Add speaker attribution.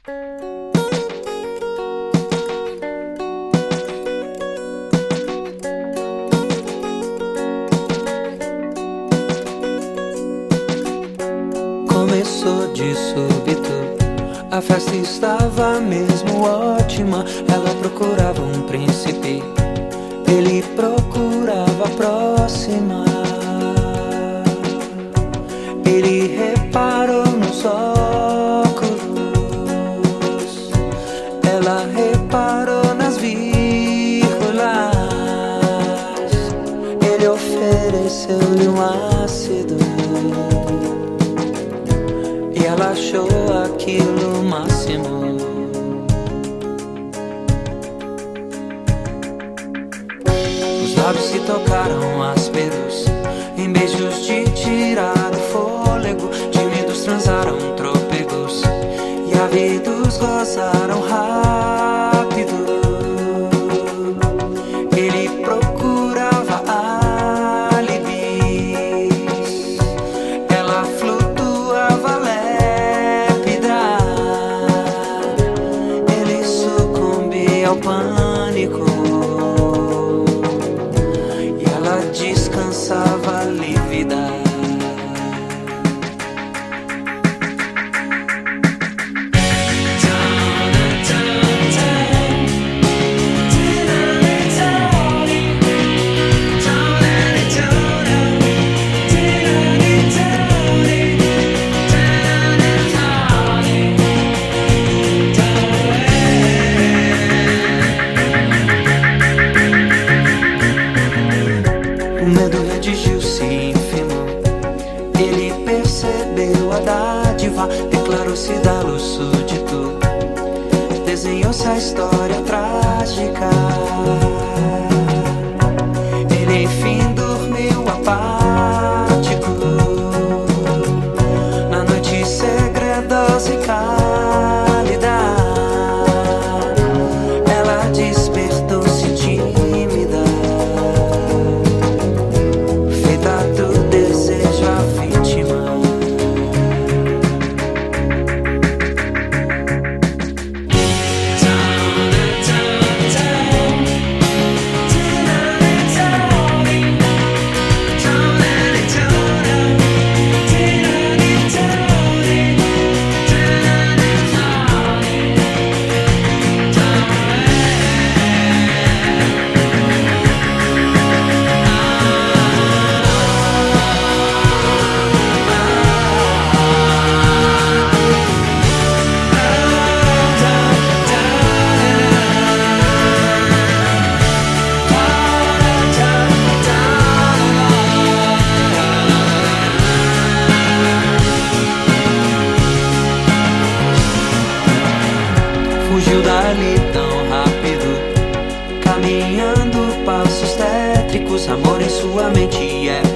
Speaker 1: Começou de súbito, a festa estava mesmo ótima. Ela procurava um príncipe, ele procurava a próxima. Ele reparou nos óculos, ela reparou nas vírgulas. Ele ofereceu-lhe um ácido e ela achou aquilo o máximo. Os lábios se tocaram ásperos em beijos de tirar o fôlego. Tímidos transaram trôpegos e ávidos gozaram rápido. Ele procurava álibis, ela flutuava lépida. Ele sucumbia ao pânico e ela descansava lívida. O medo redigiu-se ínfimo, ele percebeu a dádiva, declarou-se dá-lo súdito, desenhou-se a história trágica. Ele enfim dormiu apático, na noite segredosa e cálida. Ela despertou-se tímida, fugiu dali tão rápido, caminhando passos tétricos. Amor em sua mente é